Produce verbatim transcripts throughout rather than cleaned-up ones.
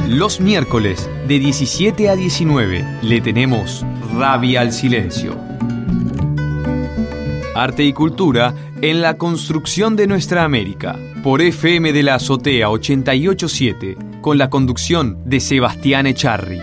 Los miércoles de diecisiete a diecinueve le tenemos Rabia al Silencio. Arte y cultura en la construcción de nuestra América. Por F M de la Azotea ochenta y ocho punto siete, con la conducción de Sebastián Echarri.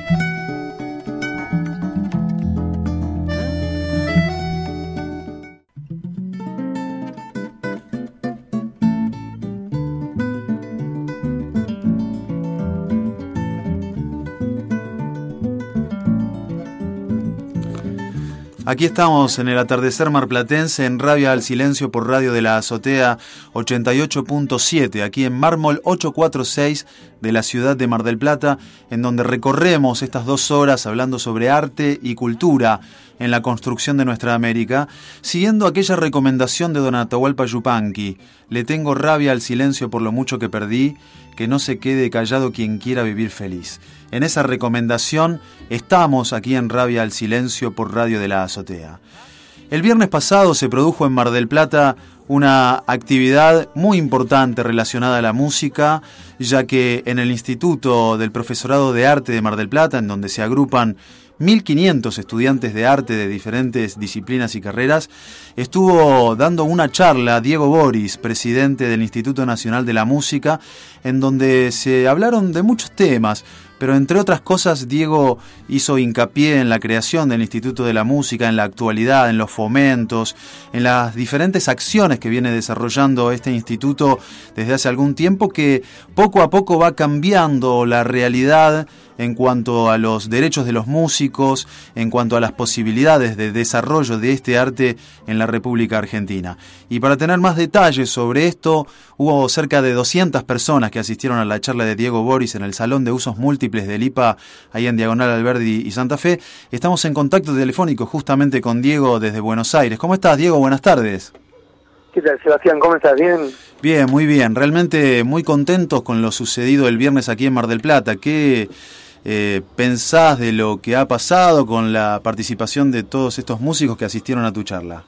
Aquí estamos en el atardecer marplatense en Rabia al Silencio por Radio de la Azotea ochenta y ocho punto siete, aquí en Mármol ochocientos cuarenta y seis de la ciudad de Mar del Plata, en donde recorremos estas dos horas hablando sobre arte y cultura en la construcción de nuestra América, siguiendo aquella recomendación de don Atahualpa Yupanqui: le tengo rabia al silencio por lo mucho que perdí, que no se quede callado quien quiera vivir feliz. En esa recomendación estamos aquí en Rabia al Silencio por Radio de la Azotea. El viernes pasado se produjo en Mar del Plata una actividad muy importante relacionada a la música, ya que en el Instituto del Profesorado de Arte de Mar del Plata, en donde se agrupan mil quinientos estudiantes de arte de diferentes disciplinas y carreras, estuvo dando una charla Diego Boris, presidente del Instituto Nacional de la Música, en donde se hablaron de muchos temas, pero entre otras cosas Diego hizo hincapié en la creación del Instituto de la Música, en la actualidad, en los fomentos, en las diferentes acciones que viene desarrollando este instituto desde hace algún tiempo, que poco a poco va cambiando la realidad en cuanto a los derechos de los músicos, en cuanto a las posibilidades de desarrollo de este arte en la República Argentina. Y para tener más detalles sobre esto, hubo cerca de doscientas personas que asistieron a la charla de Diego Boris en el Salón de Usos Múltiples del I P A, ahí en Diagonal Alberdi y Santa Fe. Estamos en contacto telefónico justamente con Diego desde Buenos Aires. ¿Cómo estás, Diego? Buenas tardes. ¿Qué tal, Sebastián? ¿Cómo estás? ¿Bien? Bien, muy bien. Realmente muy contentos con lo sucedido el viernes aquí en Mar del Plata. ¿Qué eh, pensás de lo que ha pasado con la participación de todos estos músicos que asistieron a tu charla?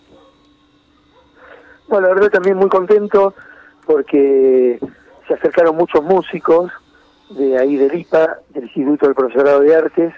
Bueno, la verdad también muy contento porque se acercaron muchos músicos de ahí del I P A, del Instituto del Profesorado de Artes,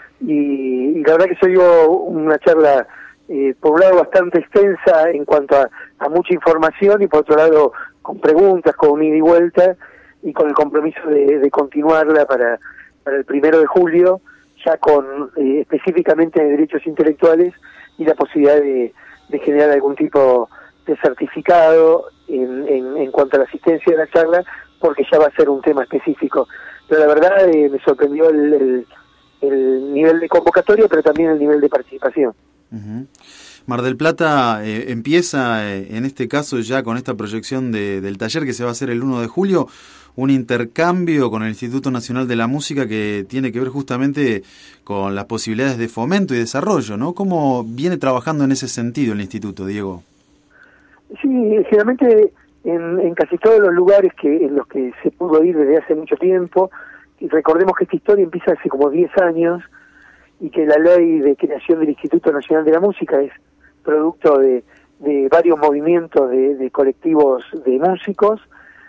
y, y la verdad que se dio una charla eh, por un lado bastante extensa en cuanto a, a mucha información, y por otro lado con preguntas, con un ida y vuelta, y con el compromiso de, de continuarla para, para el primero de julio, ya con eh, específicamente de derechos intelectuales y la posibilidad de, de generar algún tipo de certificado en, en, en cuanto a la asistencia de la charla, porque ya va a ser un tema específico. Pero la verdad eh, me sorprendió el, el, el nivel de convocatoria, pero también el nivel de participación. Uh-huh. Mar del Plata eh, empieza, eh, en este caso ya con esta proyección de, del taller que se va a hacer el uno de julio, un intercambio con el Instituto Nacional de la Música que tiene que ver justamente con las posibilidades de fomento y desarrollo, ¿no? ¿Cómo viene trabajando en ese sentido el instituto, Diego? Sí, generalmente en, en casi todos los lugares que en los que se pudo ir desde hace mucho tiempo, y recordemos que esta historia empieza hace como diez años, y que la ley de creación del Instituto Nacional de la Música es producto de, de varios movimientos de, de colectivos de músicos,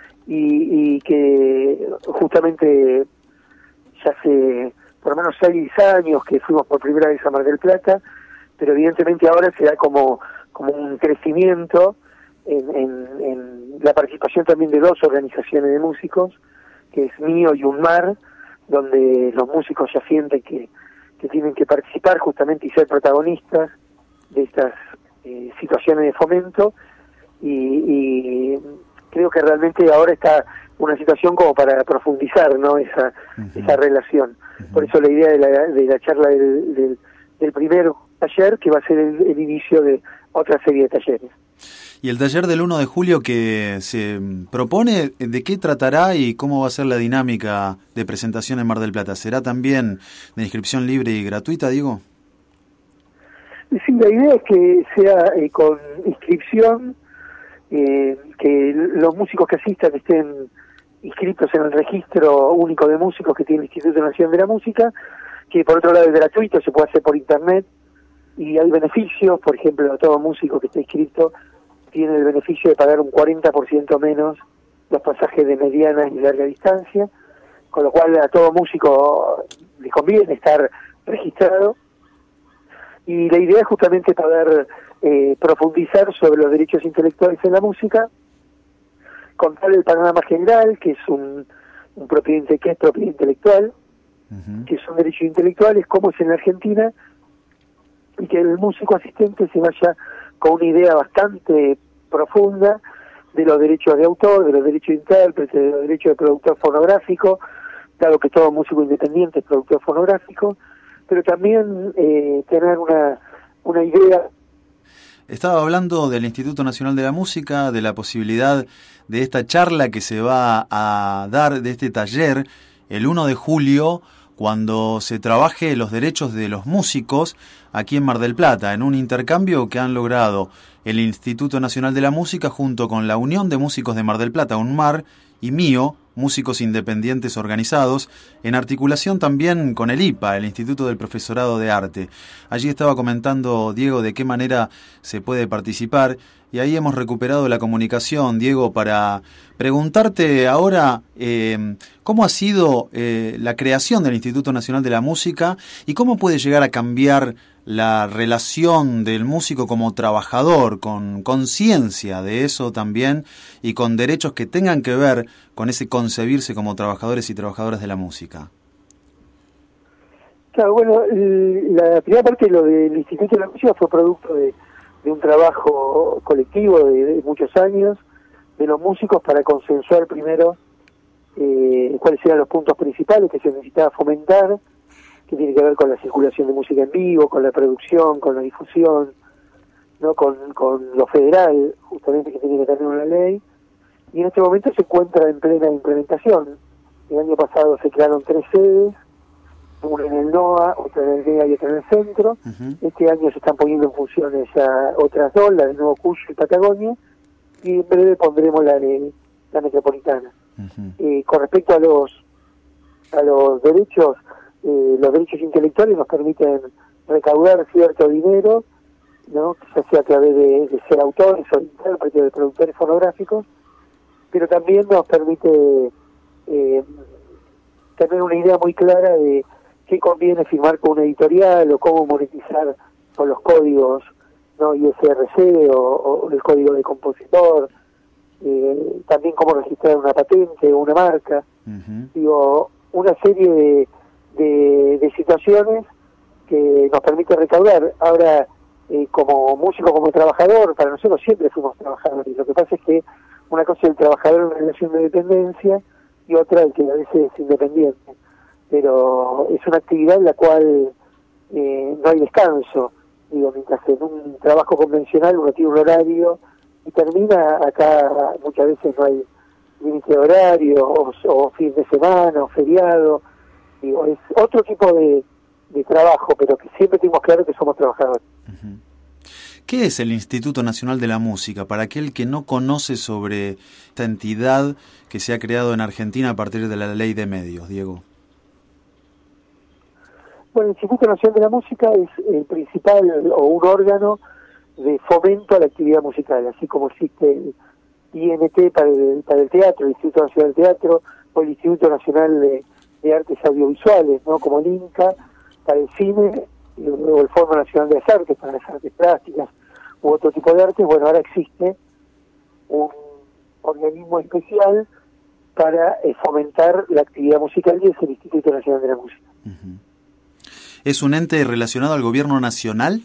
y, y que justamente ya hace por lo menos seis años que fuimos por primera vez a Mar del Plata, pero evidentemente ahora se da como, como un crecimiento en, en, en la participación también de dos organizaciones de músicos, que es Mío y UNMAR, donde los músicos ya sienten que, que tienen que participar justamente y ser protagonistas de estas eh, situaciones de fomento, y, y creo que realmente ahora está una situación como para profundizar, ¿no?, esa, uh-huh. esa relación. Uh-huh. Por eso la idea de la, de la charla del, del, del primer taller, que va a ser el, el inicio de otra serie de talleres. ¿Y el taller del uno de julio que se propone, de qué tratará y cómo va a ser la dinámica de presentación en Mar del Plata? ¿Será también de inscripción libre y gratuita, Diego? Sí, la idea es que sea eh, con inscripción, eh, que los músicos que asistan estén inscritos en el registro único de músicos que tiene el Instituto Nacional de la Música, que por otro lado es gratuito, se puede hacer por internet, y hay beneficios. Por ejemplo, todo músico que esté inscrito tiene el beneficio de pagar un cuarenta por ciento menos los pasajes de mediana y larga distancia, con lo cual a todo músico le conviene estar registrado, y la idea es justamente poder eh, profundizar sobre los derechos intelectuales en la música, contar el panorama general, que es un, un propiedad, que es propiedad intelectual, uh-huh. que son derechos intelectuales, como es en la Argentina, y que el músico asistente se vaya con una idea bastante profunda de los derechos de autor, de los derechos de intérprete, de los derechos de productor fonográfico, dado que todo músico independiente es productor fonográfico, pero también eh, tener una, una idea. Estaba hablando del Instituto Nacional de la Música, de la posibilidad de esta charla que se va a dar, de este taller, el uno de julio, cuando se trabaje los derechos de los músicos aquí en Mar del Plata, en un intercambio que han logrado el Instituto Nacional de la Música junto con la Unión de Músicos de Mar del Plata, UNMAR, y MIO, Músicos Independientes Organizados, en articulación también con el I P A, el Instituto del Profesorado de Arte. Allí estaba comentando Diego de qué manera se puede participar, y ahí hemos recuperado la comunicación, Diego, para preguntarte ahora eh, cómo ha sido eh, la creación del Instituto Nacional de la Música y cómo puede llegar a cambiar la relación del músico como trabajador, con conciencia de eso también y con derechos que tengan que ver con ese concebirse como trabajadores y trabajadoras de la música. Claro, bueno, la primera parte de lo del Instituto de la Música fue producto de, de un trabajo colectivo de, de muchos años de los músicos para consensuar primero eh, cuáles eran los puntos principales que se necesitaba fomentar, que tiene que ver con la circulación de música en vivo, con la producción, con la difusión, no, con, con lo federal, justamente, que tiene que tener una ley, y en este momento se encuentra en plena implementación. El año pasado se crearon tres sedes, una en el NOA, otra en el D E A y otra en el centro. Uh-huh. Este año se están poniendo en funciones ya otras dos, la de Nuevo Cuyo y Patagonia, y en breve pondremos la de la metropolitana. Uh-huh. Eh, con respecto a los a los derechos, eh, los derechos intelectuales nos permiten recaudar cierto dinero, ¿no?, ya sea a través de, de ser autores o intérpretes, de productores fonográficos, pero también nos permite eh, tener una idea muy clara de qué conviene firmar con una editorial o cómo monetizar con los códigos, ¿no?, I S R C o, o el código de compositor, eh, también cómo registrar una patente o una marca. Uh-huh. Digo, una serie de, de, de situaciones que nos permite recaudar. Ahora, eh, como músico, como trabajador, para nosotros siempre fuimos trabajadores. Lo que pasa es que una cosa es el trabajador en relación de dependencia y otra el que a veces es independiente. Pero es una actividad en la cual eh, no hay descanso. Digo, mientras en un trabajo convencional uno tiene un horario y termina, acá muchas veces no hay límite de horario, o, o fin de semana, o feriado. Digo, es otro tipo de, de trabajo, pero que siempre tenemos claro que somos trabajadores. Uh-huh. ¿Qué es el Instituto Nacional de la Música? Para aquel que no conoce sobre esta entidad que se ha creado en Argentina a partir de la Ley de Medios, Diego. Bueno, el Instituto Nacional de la Música es el principal o un órgano de fomento a la actividad musical, así como existe el I N T para el, para el teatro, el Instituto Nacional del Teatro, o el Instituto Nacional de, de Artes Audiovisuales, ¿no?, como el INCA para el cine, y luego el Fondo Nacional de las Artes para las artes plásticas u otro tipo de artes. Bueno, ahora existe un organismo especial para eh, fomentar la actividad musical, y es el Instituto Nacional de la Música. Uh-huh. ¿Es un ente relacionado al gobierno nacional?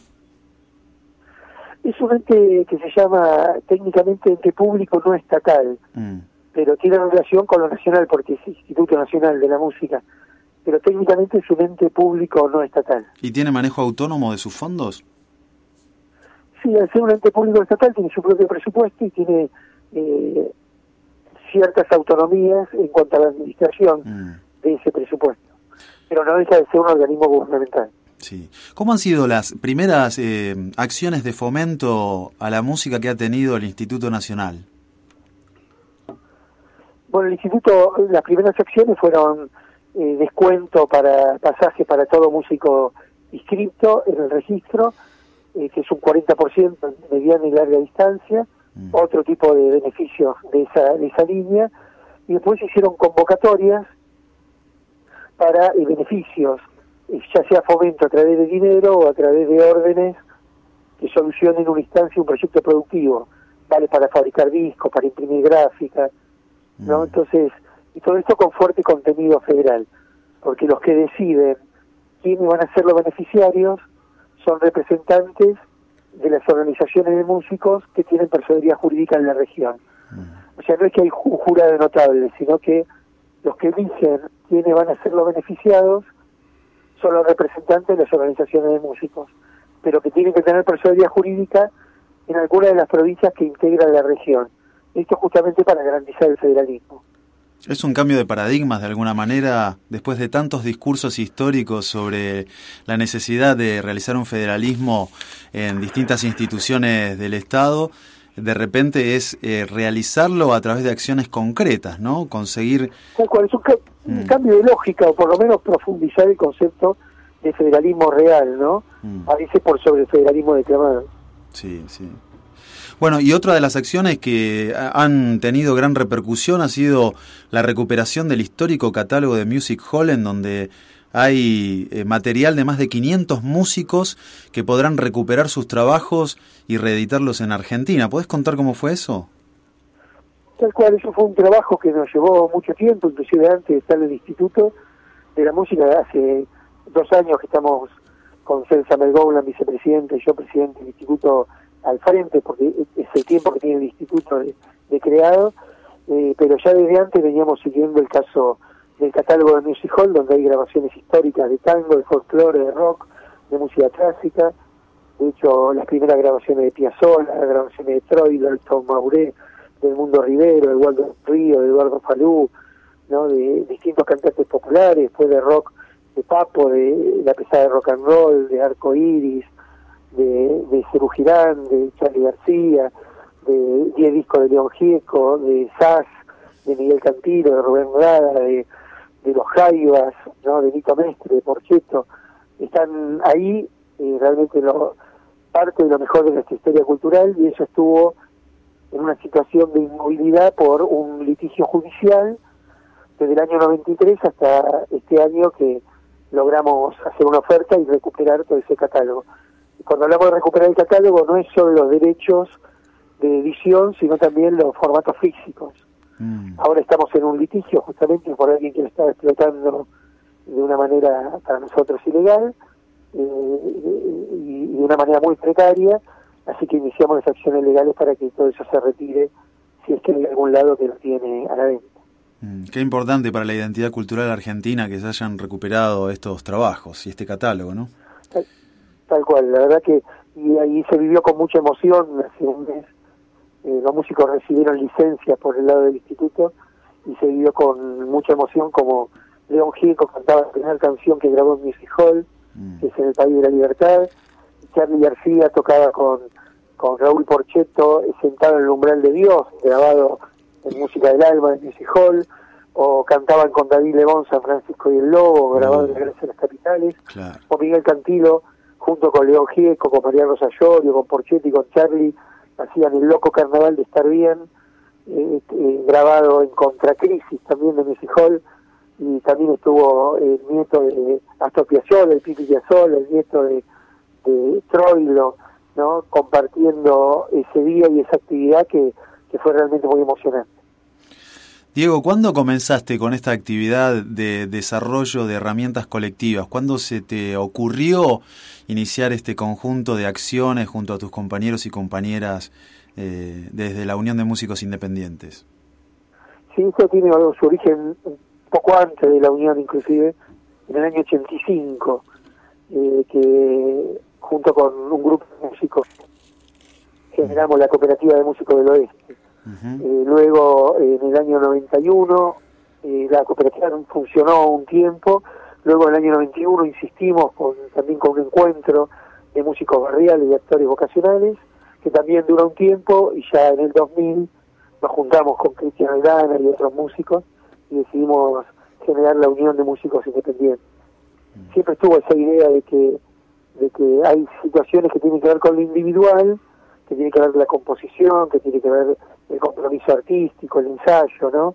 Es un ente que se llama técnicamente ente público no estatal, mm. pero tiene relación con lo nacional porque es Instituto Nacional de la Música, pero técnicamente es un ente público no estatal. ¿Y tiene manejo autónomo de sus fondos? Sí, al ser un ente público estatal tiene su propio presupuesto y tiene eh, ciertas autonomías en cuanto a la administración mm. de ese presupuesto, pero no deja de ser un organismo gubernamental. Sí. ¿Cómo han sido las primeras eh, acciones de fomento a la música que ha tenido el Instituto Nacional? Bueno, el Instituto, las primeras acciones fueron eh, descuento para pasaje para todo músico inscripto en el registro, eh, que es un cuarenta por ciento en mediana y larga distancia, mm. otro tipo de beneficios de esa, de esa línea, y después se hicieron convocatorias para eh, beneficios, eh, ya sea fomento a través de dinero o a través de órdenes que solucionen una instancia, un proyecto productivo, vale para fabricar discos, para imprimir gráfica, ¿no? Mm. Entonces, y todo esto con fuerte contenido federal, porque los que deciden quiénes van a ser los beneficiarios son representantes de las organizaciones de músicos que tienen personería jurídica en la región. Mm. O sea, no es que hay un jurado de notables, sino que los que dicen quiénes van a ser los beneficiados son los representantes de las organizaciones de músicos, pero que tienen que tener personería jurídica en alguna de las provincias que integran la región. Esto justamente para garantizar el federalismo. Es un cambio de paradigmas de alguna manera, después de tantos discursos históricos sobre la necesidad de realizar un federalismo en distintas instituciones del Estado. De repente es eh, realizarlo a través de acciones concretas, ¿no? Conseguir... Tal cual, es un, ca mm. un cambio de lógica, o por lo menos profundizar el concepto de federalismo real, ¿no? Mm. A veces por sobre el federalismo declamado. Sí, sí. Bueno, y otra de las acciones que han tenido gran repercusión ha sido la recuperación del histórico catálogo de Music Hall, en donde hay eh, material de más de quinientos músicos que podrán recuperar sus trabajos y reeditarlos en Argentina. ¿Podés contar cómo fue eso? Tal cual, eso fue un trabajo que nos llevó mucho tiempo, inclusive antes de estar en el Instituto de la Música. Hace dos años que estamos con Celsa Melgoulan, vicepresidente, y yo presidente del Instituto al frente, porque es el tiempo que tiene el Instituto de, de creado, eh, pero ya desde antes veníamos siguiendo el caso del catálogo de Music Hall, donde hay grabaciones históricas de tango, de folclore, de rock, de música clásica. De hecho, las primeras grabaciones de Piazzolla, las grabaciones de Troilo, de Tom Mauré, del Mundo Rivero, de Waldo Río, de Eduardo Falú, ¿no? De distintos cantantes populares, después de rock de Papo, de La Pesada de Rock and Roll, de Arco Iris, de, de Cerú Girán, de Charly García, de diez discos de León Gieco, de Sass, de Miguel Cantilo, de Rubén Rada, de, de Los Jaivas, ¿no? De Nito Mestre, de Porcheto. Están ahí eh, realmente lo, parte de lo mejor de nuestra historia cultural, y eso estuvo en una situación de inmovilidad por un litigio judicial desde el año noventa y tres hasta este año, que logramos hacer una oferta y recuperar todo ese catálogo. Y cuando hablamos de recuperar el catálogo, no es solo los derechos de edición, sino también los formatos físicos. Mm. Ahora estamos en un litigio justamente por alguien que lo está explotando de una manera para nosotros ilegal, eh, y de una manera muy precaria, así que iniciamos las acciones legales para que todo eso se retire, si es que hay algún lado que lo tiene a la venta. Mm, qué importante para la identidad cultural argentina que se hayan recuperado estos trabajos y este catálogo, ¿no? Tal, tal cual, la verdad que y ahí se vivió con mucha emoción. Hace un mes eh, los músicos recibieron licencia por el lado del instituto y se vivió con mucha emoción, como León Gieco cantaba la primera canción que grabó en Music Hall, mm. que es En el País de la Libertad. Charly García tocaba con, con Raúl Porcheto, Sentado en el Umbral de Dios, grabado en Música del Alma de Music Hall, o cantaban con David Lebón, San Francisco y el Lobo, grabado en la Gracia de las Capitales, claro. O Miguel Cantilo, junto con León Gieco, con María Rosa Llorio, con Porcheto y con Charly, hacían El Loco Carnaval de Estar Bien, eh, eh, grabado en Contracrisis también de Music Hall, y también estuvo el nieto de Astor Piazzolla, el Pipi Piazzolla, el nieto de de Troilo, ¿no? Compartiendo ese día y esa actividad que, que fue realmente muy emocionante. Diego, ¿cuándo comenzaste con esta actividad de desarrollo de herramientas colectivas? ¿Cuándo se te ocurrió iniciar este conjunto de acciones junto a tus compañeros y compañeras eh, desde la Unión de Músicos Independientes? Sí, esto tiene su origen un poco antes de la Unión, inclusive, en el año ochenta y cinco, eh, que junto con un grupo de músicos generamos la Cooperativa de Músicos del Oeste. Uh-huh. Eh, luego, eh, en el año noventa y uno, eh, la cooperativa funcionó un tiempo. Luego, en el año noventa y uno, insistimos con, también con un encuentro de músicos barriales y actores vocacionales, que también dura un tiempo, y ya en el dos mil nos juntamos con Cristian Aldana y otros músicos y decidimos generar la Unión de Músicos Independientes. Uh-huh. Siempre estuvo esa idea de que de que hay situaciones que tienen que ver con lo individual, que tiene que ver la composición, que tiene que ver el compromiso artístico, el ensayo, ¿no?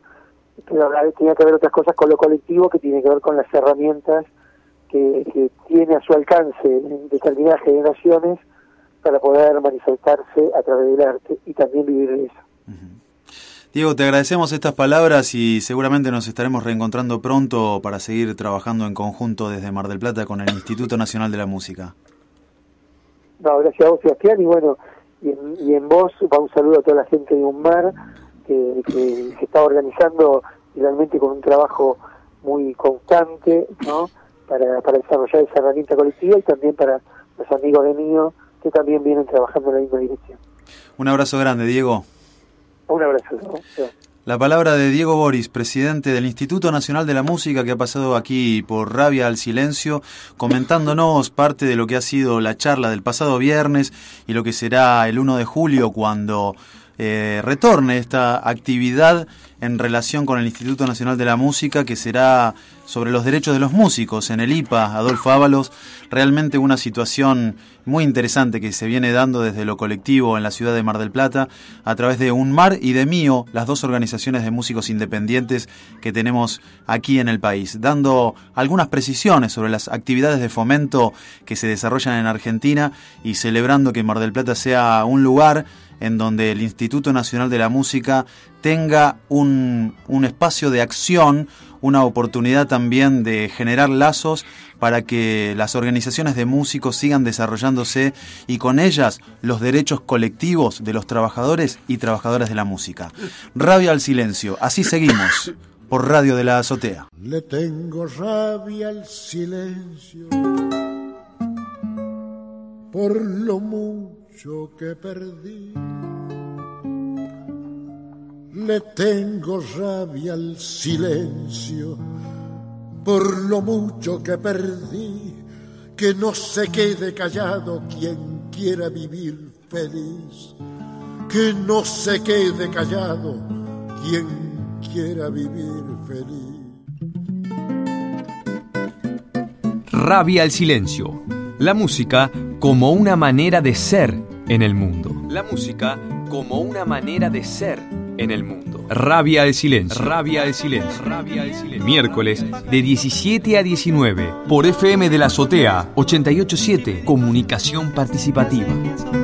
pero tenía que ver otras cosas con lo colectivo, que tiene que ver con las herramientas que, que tiene a su alcance en determinadas generaciones para poder manifestarse a través del arte y también vivir de eso. Uh-huh. Diego, te agradecemos estas palabras y seguramente nos estaremos reencontrando pronto para seguir trabajando en conjunto desde Mar del Plata con el Instituto Nacional de la Música. No, gracias a vos, Sebastián, y bueno, y en, y en vos va un saludo a toda la gente de UNMAR, que, que se está organizando realmente con un trabajo muy constante, ¿no?, para, para desarrollar esa herramienta colectiva, y también para los amigos de mío que también vienen trabajando en la misma dirección. Un abrazo grande, Diego. Un abrazo, ¿no? La palabra de Diego Boris, presidente del Instituto Nacional de la Música, que ha pasado aquí por Rabia al Silencio, comentándonos parte de lo que ha sido la charla del pasado viernes y lo que será el uno de julio cuando eh, retorne esta actividad en relación con el Instituto Nacional de la Música, que será sobre los derechos de los músicos en el I P A, Adolfo Ábalos. Realmente una situación muy interesante que se viene dando desde lo colectivo en la ciudad de Mar del Plata, a través de UNMAR y de MIO, las dos organizaciones de músicos independientes que tenemos aquí en el país, dando algunas precisiones sobre las actividades de fomento que se desarrollan en Argentina y celebrando que Mar del Plata sea un lugar en donde el Instituto Nacional de la Música tenga un, un espacio de acción, una oportunidad también de generar lazos para que las organizaciones de músicos sigan desarrollándose y con ellas los derechos colectivos de los trabajadores y trabajadoras de la música. Rabia al Silencio, así seguimos, por Radio de la Azotea. Le tengo rabia al silencio por lo mucho que perdí. Le tengo rabia al silencio por lo mucho que perdí. Que no se quede callado quien quiera vivir feliz. Que no se quede callado quien quiera vivir feliz. Rabia al Silencio. La música como una manera de ser en el mundo. La música como una manera de ser en el mundo. Rabia al Silencio. Rabia al Silencio. Rabia al Silencio. Miércoles de diecisiete a diecinueve por F M de la Azotea ochenta y ocho punto siete. Comunicación participativa.